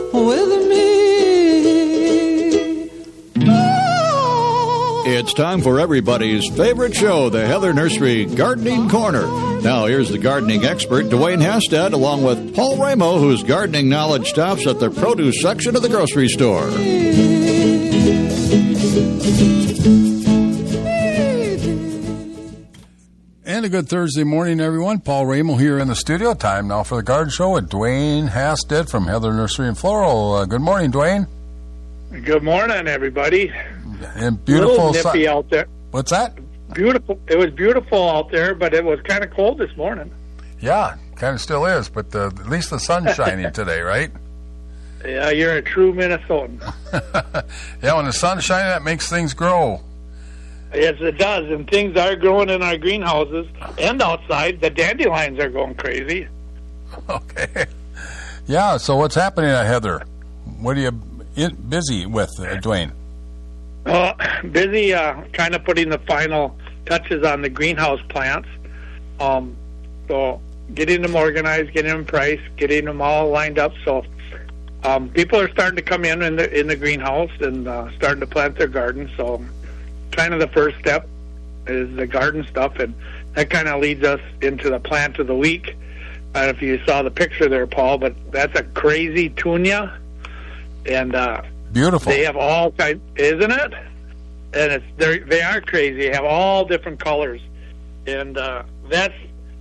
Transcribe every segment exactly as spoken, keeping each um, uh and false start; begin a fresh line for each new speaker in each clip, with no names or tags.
with me.
It's time for everybody's favorite show, the Heather Nursery Gardening Corner. Now, here's the gardening expert, Dwayne Hastad, along with Paul Ramo, whose gardening knowledge stops at the produce section of the grocery store.
And a good Thursday morning, everyone. Paul Ramo here in the studio. Time now for the Garden Show with Dwayne Hastad from Heather Nursery and Floral. Uh, good morning, Dwayne.
Good morning, everybody.
And beautiful.
A little nippy out there.
What's that?
Beautiful. It was beautiful out there, but it was kind of cold this morning.
Yeah, kind of still is, but uh, at least the sun's shining today, right?
Yeah, you're a true Minnesotan.
Yeah, when the sun's shining, that makes things grow.
Yes, it does, and things are growing in our greenhouses and outside. The dandelions are going crazy.
Okay. Yeah, so what's happening at Heather? What are you in, busy with, uh, Dwayne?
Uh, busy uh, kind of putting the final touches on the greenhouse plants. Um, so getting them organized, getting them priced, getting them all lined up. So um, people are starting to come in in the, in the greenhouse and uh, starting to plant their gardens. So kind of the first step is the garden stuff, and that kind of leads us into the plant of the week. I don't know if you saw the picture there, Paul, but that's a crazy tunia, and uh,
beautiful.
They have all kinds, isn't it? And it's they they are crazy. They have all different colors, and uh, that's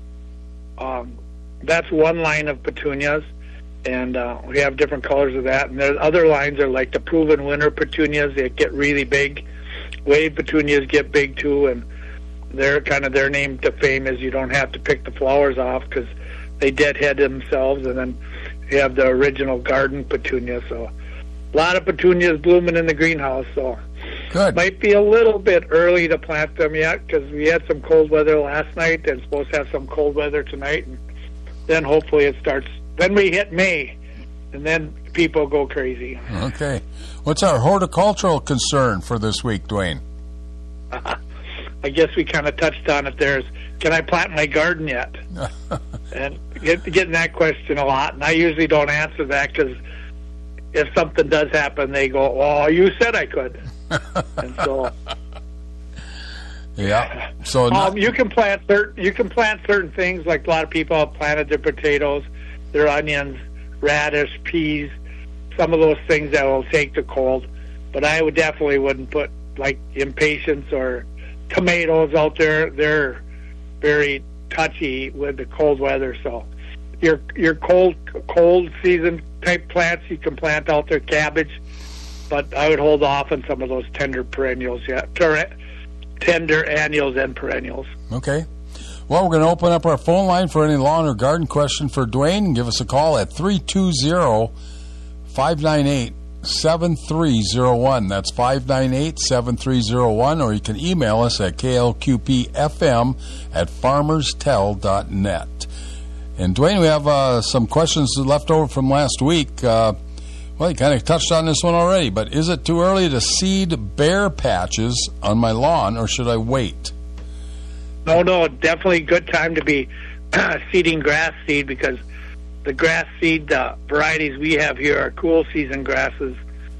um, that's one line of petunias, and uh, we have different colors of that. And there's other lines are like the proven winter petunias. They get really big. Wave petunias get big too, and they're kind of their name to fame is you don't have to pick the flowers off because they deadhead themselves. And then you have the original garden petunia. So a lot of petunias blooming in the greenhouse. So
good.
Might be a little bit early to plant them yet because we had some cold weather last night and supposed to have some cold weather tonight, and then hopefully it starts. Then we hit May, and then people go crazy.
Okay. What's our horticultural concern for this week, Dwayne?
I guess we kind of touched on it there. Is, can I plant my garden yet? And get, getting that question a lot, and I usually don't answer that because if something does happen, they go, "Well, you said I could," and so
yeah. So not,
um, you can plant certain you can plant certain things. Like a lot of people have planted their potatoes, their onions, radish, peas. Some of those things that will take the cold, but I would definitely wouldn't put like impatiens or tomatoes out there. They're very touchy with the cold weather. So your your cold cold season type plants you can plant out there, cabbage, but I would hold off on some of those tender perennials yet. Tender annuals and perennials.
Okay. Well, we're going to open up our phone line for any lawn or garden question for Dwayne. Give us a call at three two zero, five nine eight, seven three zero one. That's five nine eight, seven three zero one. Or you can email us at k l q p f m at farmers tell dot net. And, Dwayne, we have uh, some questions left over from last week. Uh, well, you kind of touched on this one already, but is it too early to seed bare patches on my lawn, or should I wait?
No, no, definitely good time to be seeding grass seed because the grass seed uh, varieties we have here are cool season grasses,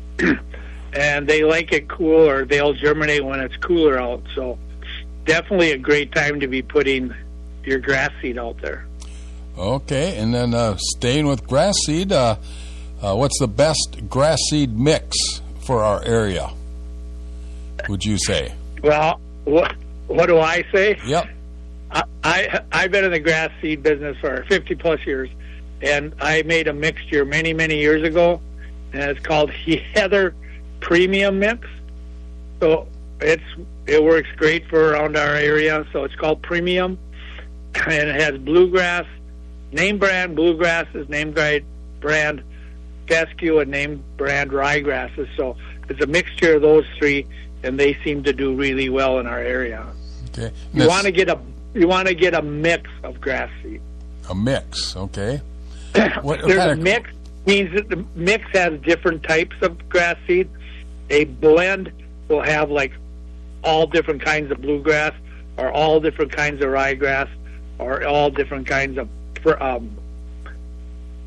and they like it cool, or they'll germinate when it's cooler out. So definitely a great time to be putting your grass seed out there.
Okay, and then uh, staying with grass seed, uh, uh, what's the best grass seed mix for our area, would you say?
Well, what what do I say?
Yep.
I, I, I've been in the grass seed business for fifty plus years, and I made a mixture many, many years ago, and it's called Heather Premium Mix. So it's it works great for around our area, so it's called Premium, and it has bluegrass, name brand bluegrasses, name brand fescue, and name brand ryegrasses. So it's a mixture of those three, and they seem to do really well in our area.
Okay.
You want to get a you want to get a mix of grass seed.
A mix, okay. What
There's
kind
a
of
mix means that the mix has different types of grass seed. A blend will have like all different kinds of bluegrass, or all different kinds of ryegrass, or all different kinds of um,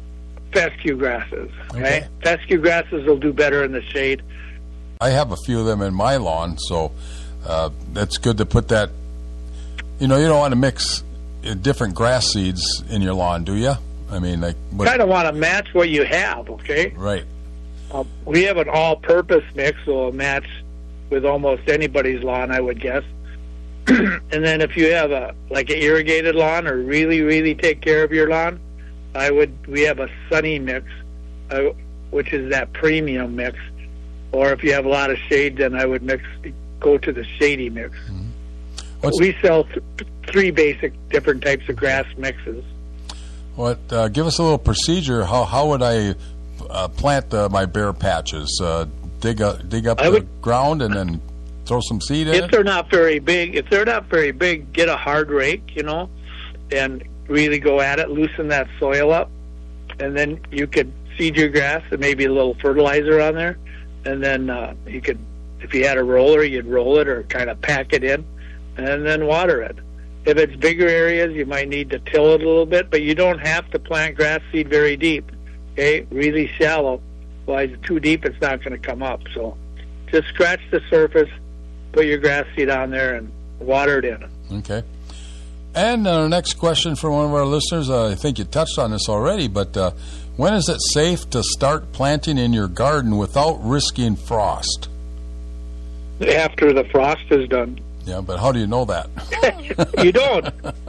fescue grasses. Okay?
Okay.
Fescue grasses will do better in the shade.
I have a few of them in my lawn, so uh, that's good to put that. You know, you don't want to mix uh, different grass seeds in your lawn, do you? I mean, like, what,
Kind of want to match what you have, okay?
right?
Um, we have an all-purpose mix, so it'll match with almost anybody's lawn, I would guess. And then if you have a like an irrigated lawn or really, really take care of your lawn, I would. We have a sunny mix, uh, which is that premium mix. Or if you have a lot of shade, then I would mix go to the shady mix.
What's,
We sell th- three basic different types of grass mixes.
what? Uh, give us a little procedure. How how would I uh, plant uh, my bare patches? Uh, dig a, dig up
I
the
would-
ground and then throw some seed in
If
it.
they're not very big, if they're not very big, get a hard rake, you know, and really go at it, loosen that soil up, and then you could seed your grass and maybe a little fertilizer on there, and then uh, you could, if you had a roller, you'd roll it or kind of pack it in, and then water it. If it's bigger areas, you might need to till it a little bit, but you don't have to plant grass seed very deep, okay? Really shallow. Otherwise, too deep, it's not going to come up. So just scratch the surface, put your grass seed on there, and water it in.
Okay. And our next question from one of our listeners, uh, I think you touched on this already, but uh, when is it safe to start planting in your garden without risking frost?
After the frost is done.
Yeah, but how do you know that?
You don't.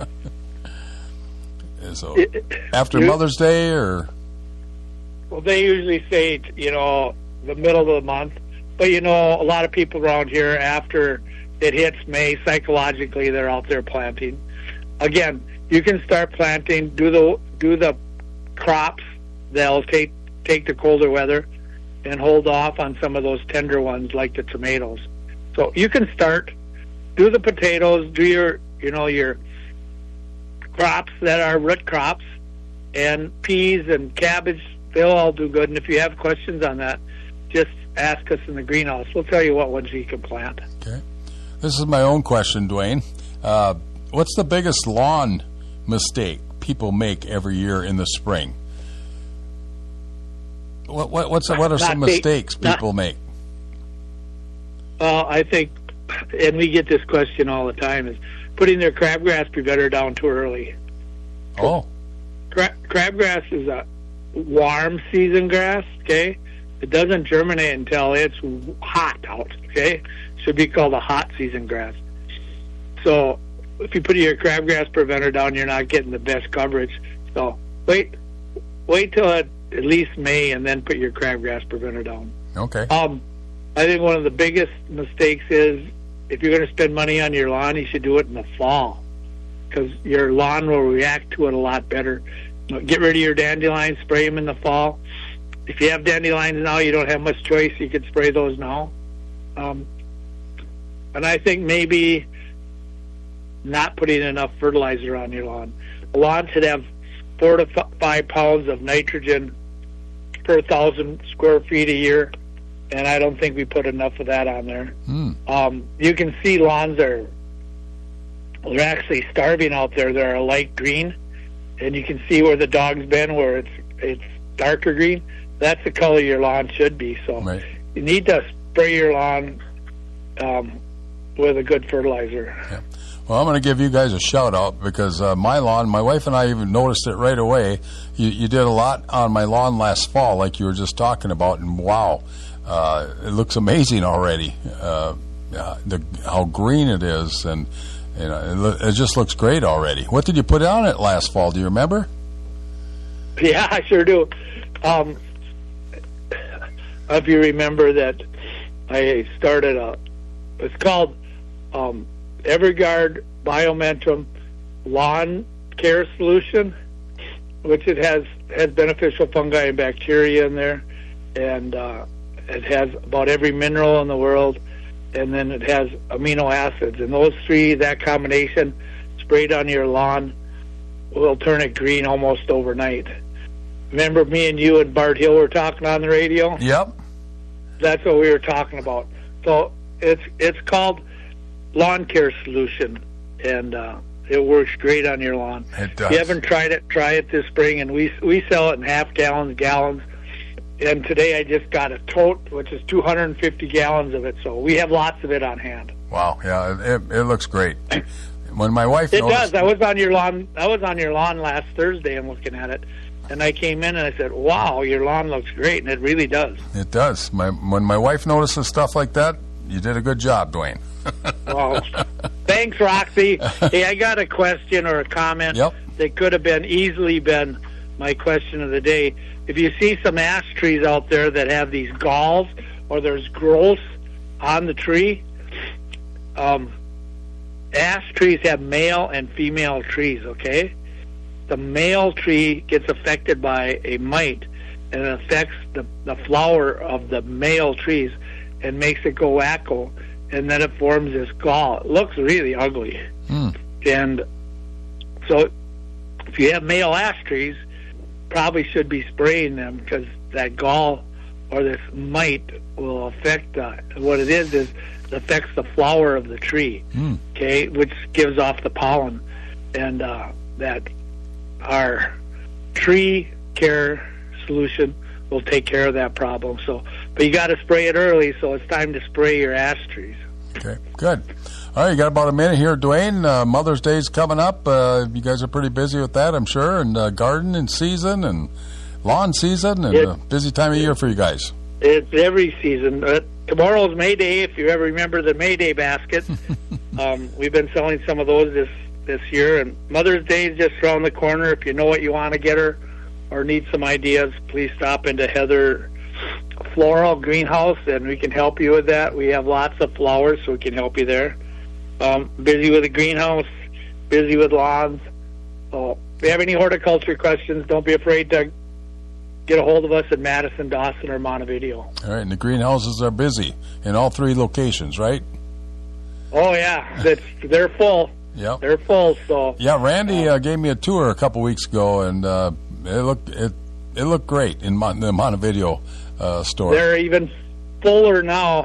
So after Mother's Day or?
Well, they usually say, you know, the middle of the month. But, you know, a lot of people around here, after it hits May, psychologically, they're out there planting. Again, you can start planting, do the do the crops that'll take take the colder weather, and hold off on some of those tender ones like the tomatoes. So you can start, do the potatoes, do your, you know, your crops that are root crops, and peas and cabbage, they'll all do good. And if you have questions on that, just ask us in the greenhouse. We'll tell you what ones you can plant.
Okay. This is my own question, Dwayne. Uh, what's the biggest lawn mistake people make every year in the spring? What what what's what are some
Not big-
mistakes people
not-
make?
Well, I think, and we get this question all the time, is putting their crabgrass preventer down too early.
Oh,
Cra- crabgrass is a warm season grass, okay? It doesn't germinate until it's hot out, okay? Should be called a hot season grass. So if you put your crabgrass preventer down, you're not getting the best coverage. So wait, wait till it, at least May, and then put your crabgrass preventer down.
okay.
Um, I think one of the biggest mistakes is if you're going to spend money on your lawn, you should do it in the fall because your lawn will react to it a lot better. You know, get rid of your dandelions, spray them in the fall. If you have dandelions now, you don't have much choice. You could spray those now. Um, and I think maybe not putting enough fertilizer on your lawn. A lawn should have four to f- five pounds of nitrogen per thousand square feet a year, and I don't think we put enough of that on there.
Hmm.
Um, you can see lawns are they're actually starving out there. They're a light green, and you can see where the dog's been, where it's it's darker green. That's the color your lawn should be. So
Right.
you need to spray your lawn um, with a good fertilizer.
Yeah. Well, I'm going to give you guys a shout out because uh, my lawn, my wife and I even noticed it right away. You, you did a lot on my lawn last fall, like you were just talking about, and wow, uh, it looks amazing already. Uh, uh, the how green it is, and you know, it, lo- it just looks great already. What did you put on it last fall? Do you remember?
Yeah, I sure do. Um, if you remember that, I started a. It's called um, Everguard Biomentum Lawn Care Solution, which it has has beneficial fungi and bacteria in there, and uh, it has about every mineral in the world, and then it has amino acids, and those three, that combination, sprayed on your lawn, will turn it green almost overnight. Remember me and you and Bart Hill were talking on the radio?
Yep.
That's what we were talking about. So it's it's called Lawn Care Solution, and uh, It works great on your lawn.
It does.
If you haven't tried it, try it this spring. And we we sell it in half gallons, gallons. And today I just got a tote, which is two hundred fifty gallons of it. So we have lots of it on hand.
Wow, yeah, it, it looks great. When my wife
It
noticed,
does. I was on your lawn. I was on your lawn last Thursday and looking at it, and I came in and I said, "Wow, your lawn looks great," and it really does.
It does. My when my wife notices stuff like that, you did a good job, Dwayne.
Well, thanks, Roxy. Hey, I got a question or a comment
Yep.
that could have been easily been my question of the day. If you see some ash trees out there that have these galls or there's growth on the tree, um, ash trees have male and female trees, okay? The male tree gets affected by a mite, and it affects the, the flower of the male trees and makes it go wacko, and then it forms this gall. It looks really ugly.
Mm.
And so if you have male ash trees, probably should be spraying them because that gall or this mite will affect uh, what it is is it affects the flower of the tree,
mm.
okay, which gives off the pollen, and uh, that our tree care solution will take care of that problem. So, but you got to spray it early, so it's time to spray your ash trees.
Okay, good. All right, you got about a minute here, Dwayne. Uh, Mother's Day's coming up. Uh, you guys are pretty busy with that, I'm sure, and uh, garden season and lawn season, and a uh, busy time of year for you guys.
It's every season. Uh, tomorrow's May Day, if you ever remember the May Day basket. um, we've been selling some of those this, this year, and Mother's Day is just around the corner. If you know what you want to get her or need some ideas, please stop into Heather Floral Greenhouse, and we can help you with that. We have lots of flowers, so we can help you there. Um, busy with the greenhouse, busy with lawns. So if you have any horticulture questions, don't be afraid to get a hold of us at Madison, Dawson, or Montevideo.
All right, and the greenhouses are busy in all three locations, right?
Oh, yeah. That's, they're full.
Yep.
They're full, so...
Yeah, Randy uh, gave me a tour a couple weeks ago, and uh, it looked it it looked great in Mon- the Montevideo uh, store.
They're even fuller now.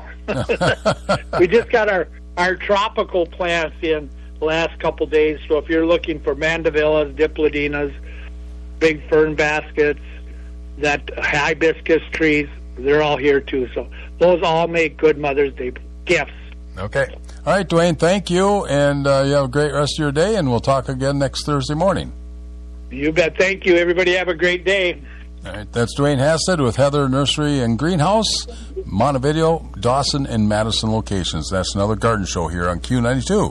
We just got our, our tropical plants in the last couple days, so if you're looking for mandevillas, diplodinas, big fern baskets, that hibiscus trees, they're all here too. So those all make good Mother's Day gifts.
Okay. All right, Dwayne, thank you, and uh, you have a great rest of your day, and we'll talk again next Thursday morning.
You bet. Thank you. Everybody have a great day.
All right, that's Dwayne Hassett with Heather Nursery and Greenhouse, Montevideo, Dawson, and Madison locations. That's another garden show here on Q ninety-two.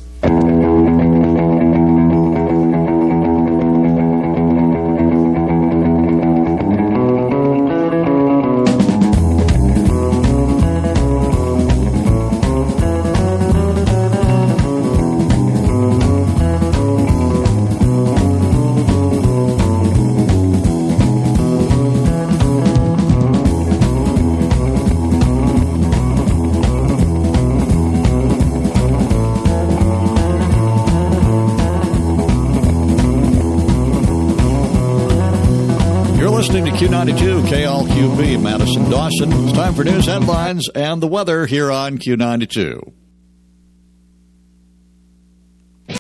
Q ninety-two, K L Q B, Madison, Dawson. It's time for news headlines and the weather here on Q ninety-two.